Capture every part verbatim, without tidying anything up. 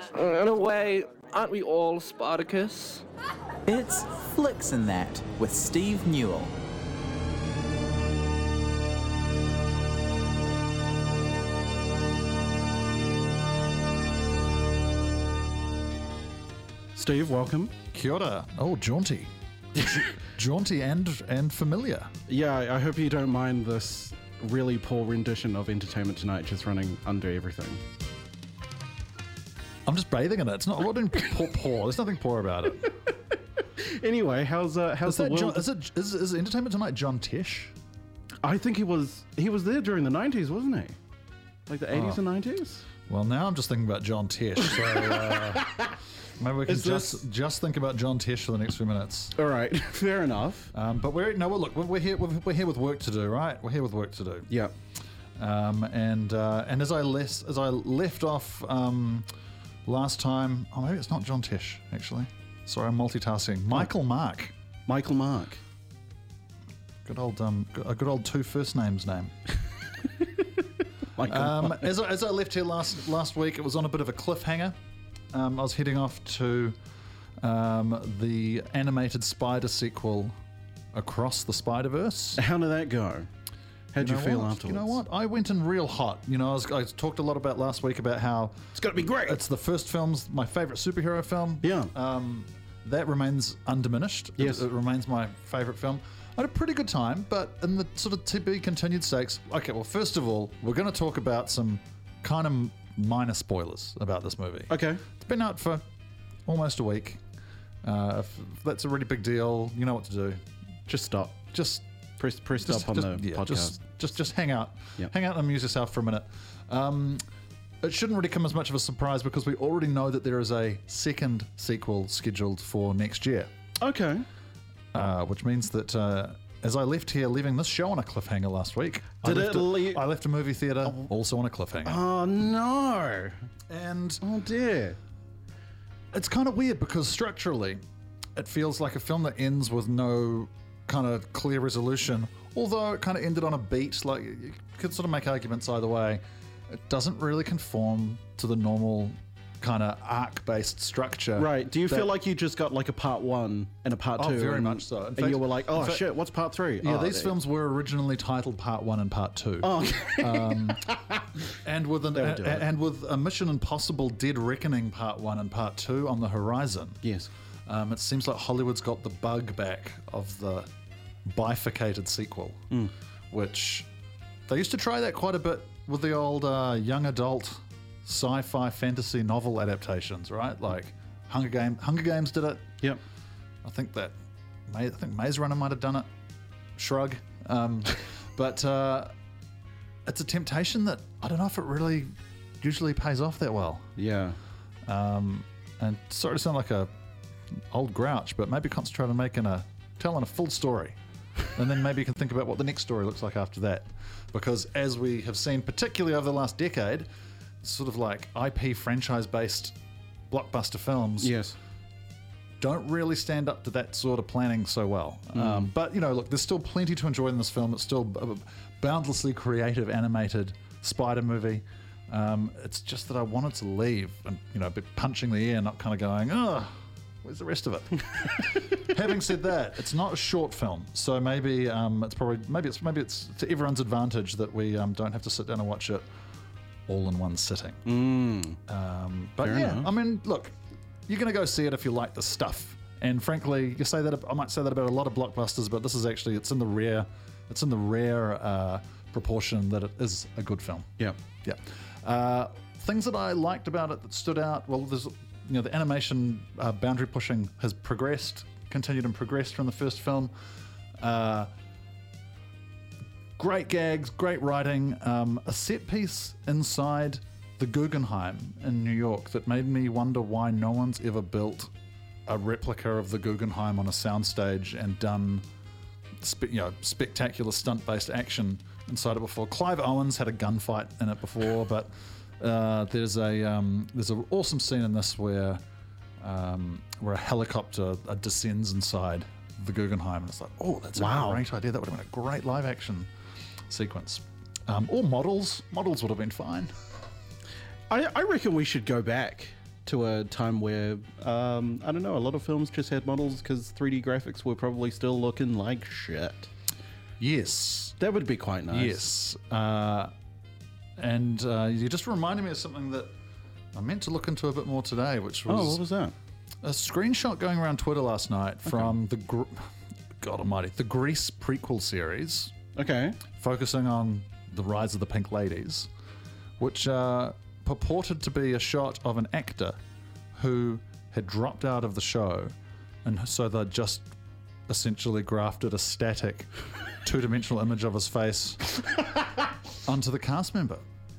In a way, aren't we all Spartacus? It's Flicks and That with Steve Newell. Steve, welcome. Kia ora. Oh, jaunty. Jaunty and and familiar. Yeah, I hope you don't mind this really poor rendition of Entertainment Tonight just running under everything. I'm just bathing in it. It's not, I'm not doing poor, poor. There's nothing poor about it. Anyway, how's uh, how's Is, the that world? John, is, it, is, is Entertainment Tonight John Tesh? I think he was he was there during the nineties, wasn't he? Like the eighties Oh. and nineties? Well, now I'm just thinking about John Tesh. So uh, maybe we can Is just this- just think about John Tesh for the next few minutes. All right, fair enough. Um, but we're no, well, look, we're here. We're, we're here with work to do, right? We're here with work to do. Yeah. Um, and uh, and as I left as I left off um, last time, oh maybe it's not John Tesh actually. Sorry, I'm multitasking. Michael Mark, Michael Mark. good old um, a good old two first names name. Michael Um, Mark. as I, as I left here last last week, it was on a bit of a cliffhanger. Um, I was heading off to um, the animated Spider sequel, Across the Spider-Verse. How did that go? How'd you, know feel what? afterwards? You know what? I went in real hot. You know, I, was, I talked a lot about last week about how It's got to be great. it's the first film's my favorite superhero film. Yeah. Um, that remains undiminished. Yes. It, it remains my favorite film. I had a pretty good time, but in the sort of to be continued stakes. Okay, well, first of all, we're going to talk about some kind of minor spoilers about this movie. Okay. It's been out for almost a week. Uh, if that's a really big deal. You know what to do. Just stop. Just Press press just, stop on just- the yeah, podcast. Just, just, just hang out. Yep. Hang out and amuse yourself for a minute. Um, it shouldn't really come as much of a surprise because we already know that there is a second sequel scheduled for next year, Okay. uh, which means that uh, as I left here, leaving this show on a cliffhanger last week, I Did left, it a- le- I left a movie theater also on a cliffhanger. Oh no. and Oh dear. it's kind of weird because structurally, it feels like a film that ends with no kind of clear resolution. Although it kind of ended on a beat, like you could sort of make arguments either way. It doesn't really conform to the normal kind of arc-based structure. Right. Do you that- feel like you just got like a part one and a part Oh, two? very and, much so. In and fact- you were like, oh in fact- shit, what's part three? Yeah, oh, these there- films were originally titled Part One and Part Two. Oh, okay. And with an, They'll a, do it. and with a Mission Impossible: Dead Reckoning Part One and Part Two on the horizon. Yes. Um, it seems like Hollywood's got the bug back of the bifurcated sequel, Hmm. which they used to try that quite a bit with the old uh, young adult sci-fi fantasy novel adaptations, right? Like Hunger Games. Hunger Games did it. Yep. I think that Ma- I think Maze Runner might have done it. Shrug. Um, but uh, it's a temptation that I don't know if it really usually pays off that well. Yeah. Um, and sorry to sound like a old grouch, but maybe concentrate on making a telling a full story, and then maybe you can think about what the next story looks like after that. Because as we have seen, particularly over the last decade, sort of like I P franchise-based blockbuster films Yes. don't really stand up to that sort of planning so well. Um, but you know, look, there's still plenty to enjoy in this film. It's still a boundlessly creative animated spider movie. Um, it's just that I wanted to leave and you know, be punching the air, not kind of going, oh, where's the rest of it? Having said that, it's not a short film, so maybe um, it's probably maybe it's maybe it's to everyone's advantage that we um, don't have to sit down and watch it all in one sitting. Um, but Fair yeah, enough. I mean, look, you're going to go see it if you like the stuff. And frankly, you say that I might say that about a lot of blockbusters, but this is actually it's in the rare, it's in the rare uh, proportion that it is a good film. Yeah. Yeah. Uh, things that I liked about it that stood out. Well, there's you know the animation uh, boundary pushing has progressed, continued and progressed from the first film. Uh, great gags, great writing. Um, a set piece inside the Guggenheim in New York that made me wonder why no one's ever built a replica of the Guggenheim on a soundstage and done spe- you know, spectacular stunt-based action inside it before. Clive Owens had a gunfight in it before, but uh, there's a um, there's an awesome scene in this where um, where a helicopter uh, descends inside the Guggenheim, and it's like, oh, that's Wow. a great idea. That would have been a great live-action sequence. Um, or models. Models would have been fine. I, I reckon we should go back to a time where, um, I don't know, a lot of films just had models because three D graphics were probably still looking like shit. Yes. That would be quite nice. Yes. Uh, and uh, you just reminded me of something that I meant to look into a bit more today, which was, Oh, what was that? a screenshot going around Twitter last night from the, Gr- God almighty, the Grease prequel series, Okay. focusing on the rise of the Pink Ladies, which uh, purported to be a shot of an actor who had dropped out of the show, and so they just essentially grafted a static two-dimensional image of his face onto the cast member.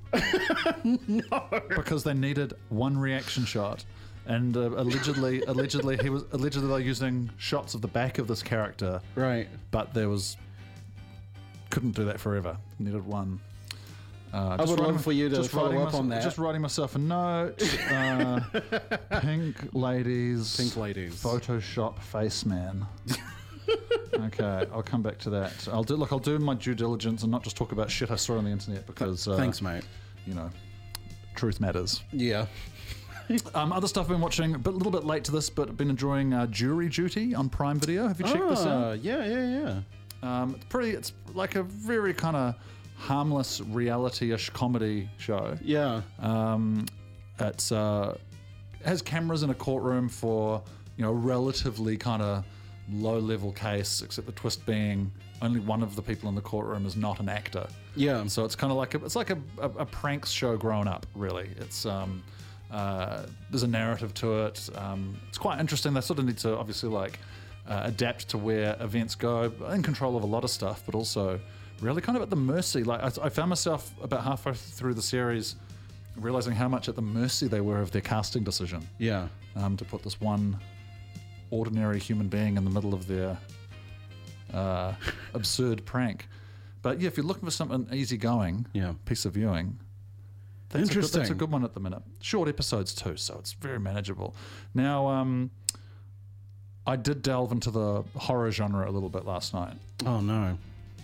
No, because they needed one reaction shot, and uh, allegedly, allegedly he was allegedly they're using shots of the back of this character, Right. but there was couldn't do that forever. Needed one. Uh, I would writing- love for you to just follow writing up on that. Just writing myself a note. Uh, Pink Ladies. Pink Ladies. Photoshop face man. Okay, I'll come back to that. I'll do look. I'll do my due diligence and not just talk about shit I saw on the internet because uh, Thanks, mate. you know, truth matters. Yeah. Um, other stuff I've been watching, a bit- little bit late to this, but I've been enjoying uh, Jury Duty on Prime Video. Have you checked this Ah, out? yeah, yeah, yeah. Um, it's pretty. It's like a very kind of harmless reality-ish comedy show. Yeah. Um, it's uh, has cameras in a courtroom for you know relatively kind of low-level case, except the twist being only one of the people in the courtroom is not an actor. Yeah. So it's kind of like a, it's like a, a, a pranks show grown up. Really, it's um, uh, there's a narrative to it. Um, it's quite interesting. They sort of need to obviously like uh, adapt to where events go, in control of a lot of stuff, but also really kind of at the mercy. Like I, I found myself about halfway through the series realizing how much at the mercy they were of their casting decision. Yeah. Um, to put this one ordinary human being in the middle of their uh, absurd prank. But yeah, if you're looking for something easygoing, Yeah. piece of viewing, that's A good, that's a Interesting. good one at the minute. Short episodes too, so it's very manageable. Now, um, I did delve into the horror genre a little bit last night. Oh no.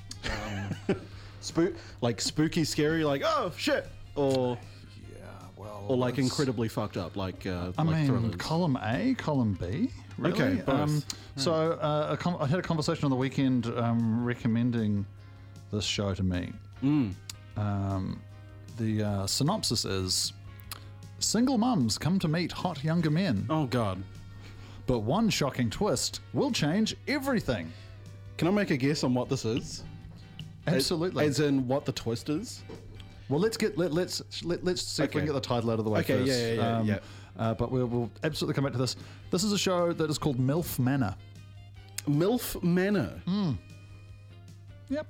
Spook, like spooky, scary, like oh shit, or Yeah, well, or like it's- incredibly fucked up, like uh, I like mean, thrillers. column A, column B. Really? Okay, both. Um, so uh, a com- I had a conversation on the weekend um, recommending this show to me. Mm. Um, the uh, synopsis is: single mums come to meet hot younger men, Oh god. but one shocking twist will change everything. Can I make a guess on what this is? Absolutely. As, as in what the twist is? Well, let's get let, let's let, let's see if we Okay. can get the title out of the way Okay, first. yeah, yeah, yeah, Um, yeah. Uh, but we'll, we'll absolutely come back to this. This is a show that is called MILF Manor. MILF Manor. Yep.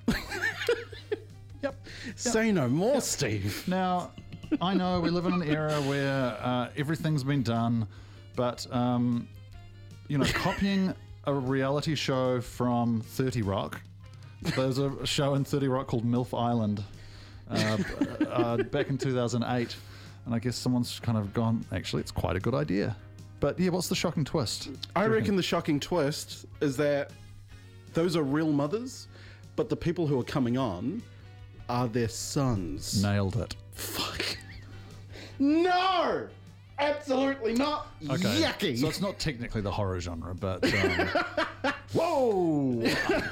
Yep. Say no more, Steve. Now, I know we live in an era where uh, everything's been done, but um, you know, copying a reality show from thirty Rock. There's a show in thirty Rock called MILF Island uh, uh, back in two thousand eight, and I guess someone's kind of gone, actually, it's quite a good idea. But yeah, what's the shocking twist? I reckon the shocking twist is that those are real mothers, but the people who are coming on are their sons. Nailed it. Fuck. No! Absolutely not. Okay. Yucky. So it's not technically the horror genre, but um, Whoa!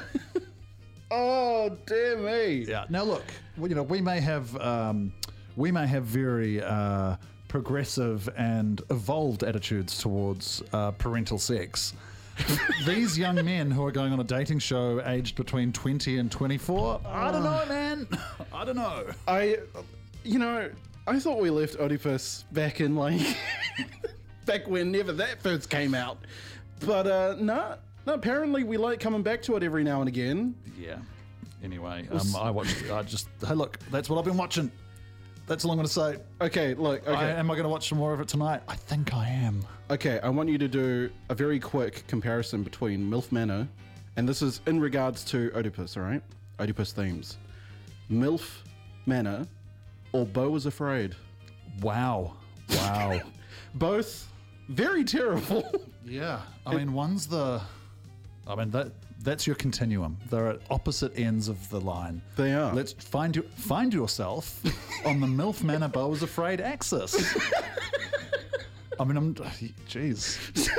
Oh, dear me. yeah. Now look, well, you know, we may have um, we may have very uh, progressive and evolved attitudes towards uh, parental sex. These young men who are going on a dating show aged between twenty and twenty-four, I don't know, man. I don't know. I, you know, I thought we left Oedipus back in like, back whenever that first came out. But uh, no, no, apparently we like coming back to it every now and again. Yeah. Anyway, um, I watched. I just hey, look. That's what I've been watching. That's all I'm going to say. Okay, look, okay. I, am I going to watch some more of it tonight? I think I am. Okay, I want you to do a very quick comparison between MILF Manor, and this is in regards to Oedipus, all right? Oedipus themes. MILF Manor or Beau is Afraid. Wow. Wow. Both very terrible. Yeah, I mean, one's the. I mean that that's your continuum. They're at opposite ends of the line. They are. Let's find you find yourself on the MILF Manor Beau is Afraid axis. I mean, I'm. Jeez.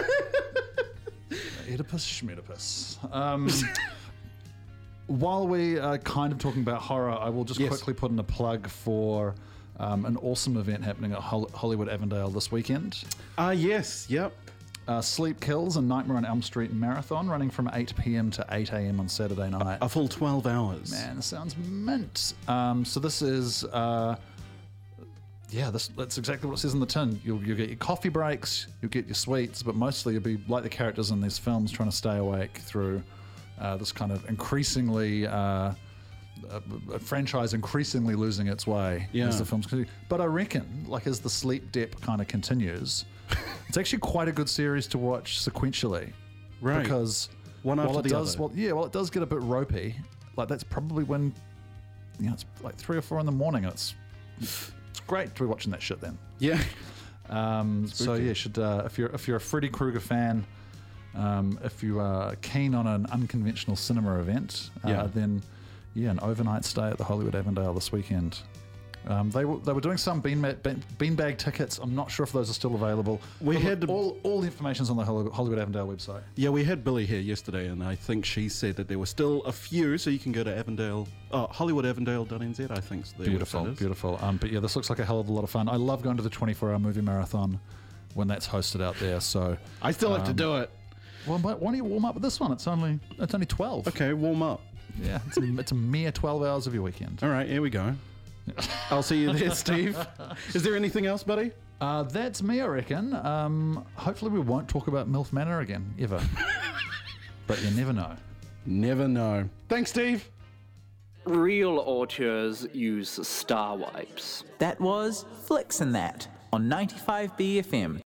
Oedipus Schmedipus. Um, while we are kind of talking about horror, I will just Yes. quickly put in a plug for um, an awesome event happening at Hol- Hollywood Avondale this weekend. Ah, yes, yep. Uh, Sleep Kills, a Nightmare on Elm Street marathon running from eight p.m. to eight a.m. on Saturday night. A full twelve hours. Man, this sounds mint. Um, so this is, uh, yeah, this, that's exactly what it says in the tin. You'll, you'll get your coffee breaks, you'll get your sweets, but mostly you'll be like the characters in these films trying to stay awake through uh, this kind of increasingly, uh, a, a franchise increasingly losing its way Yeah. as the films continue. But I reckon, like as the sleep dip kind of continues, it's actually quite a good series to watch sequentially. Right. Because One while after it the does, other. well, yeah, well, it does get a bit ropey. Like that's probably when, you know, it's like three or four in the morning. And it's it's great to be watching that shit then. Yeah. Um, so yeah, should uh, if you're if you're a Freddy Krueger fan, um, if you are keen on an unconventional cinema event, uh, Yeah. then yeah, an overnight stay at the Hollywood Avondale this weekend. Um, they were they were doing some beanbag, beanbag tickets. I'm not sure if those are still available. We But had- all all the information's on the Hollywood Hollywood Avondale website. Yeah, we had Billy here yesterday, and I think she said that there were still a few, so you can go to Avondale, oh, hollywood avondale dot n z, I think. is the Beautiful, website is. beautiful. Um, but yeah, this looks like a hell of a lot of fun. I love going to the twenty-four hour movie marathon when that's hosted out there. So, I still have to um, do it. well, but why don't you warm up with this one? It's only it's only twelve. Okay, warm up. Yeah, it's a, it's a mere twelve hours of your weekend. All right, here we go. I'll see you there, Steve. Is there anything else, buddy? Uh, that's me, I reckon. Um, hopefully, we won't talk about MILF Manor again ever. But you never know. Never know. Thanks, Steve. Real auteurs use star wipes. That was Flicks and That on ninety-five B F M.